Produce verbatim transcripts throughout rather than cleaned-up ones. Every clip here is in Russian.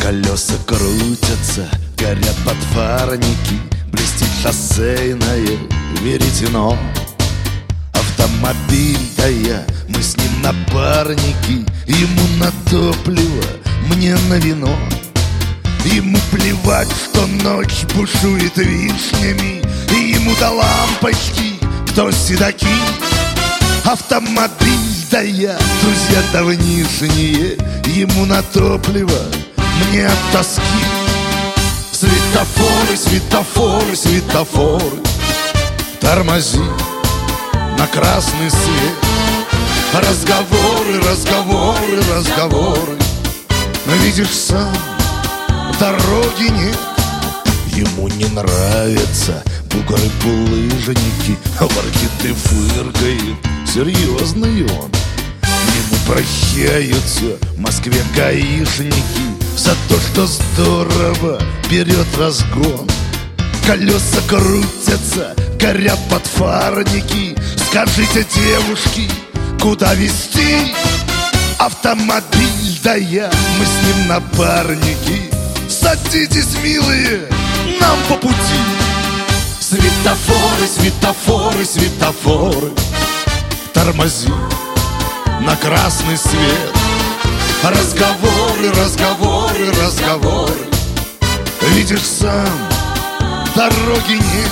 Колеса крутятся, горят подфарники, блестит шоссейное веретено. Автомобиль, да я, мы с ним напарники, ему на топливо, мне на вино. Ему плевать, что ночь бушует вишнями, и ему до лампочки, кто седаки. Автомобиль, да я, друзья давнишние, ему на топливо, мне от тоски. Светофоры, светофоры, светофоры, тормози на красный свет. Разговоры, разговоры, разговоры, но видишь сам, дороги нет. Ему не нравятся бугры-булыжники, воркеты фыркают, серьезный он. Ему прощаются в Москве гаишники за то, что здорово берет разгон. Колеса крутятся, горят подфарники, скажите, девушки, куда везти? Автомобиль, да я, мы с ним напарники, садитесь, милые, нам по пути. Светофоры, светофоры, светофоры, тормози на красный свет. Разговоры, разговоры, разговоры, видишь сам, дороги нет.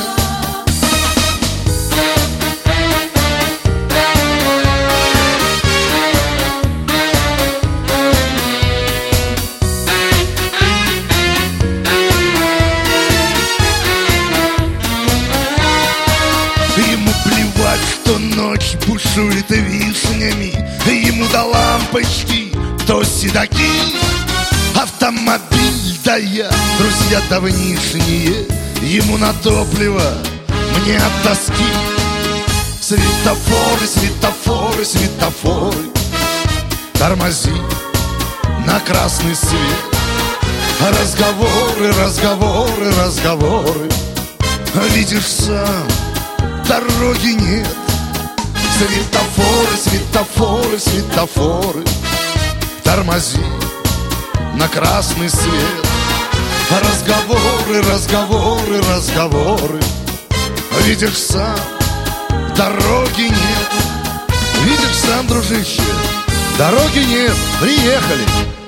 Ему плевать, что ночь бушует вишнями, ему до лампочки, кто седаки. Автомобиль, да я, друзья давнишние, ему на топливо, мне от тоски. Светофоры, светофоры, светофоры, тормози на красный свет. Разговоры, разговоры, разговоры, видишь сам, дороги нет. Светофоры, светофоры, светофоры, тормози на красный свет. Разговоры, разговоры, разговоры, видишь сам, дороги нет. Видишь сам, дружище, дороги нет, приехали.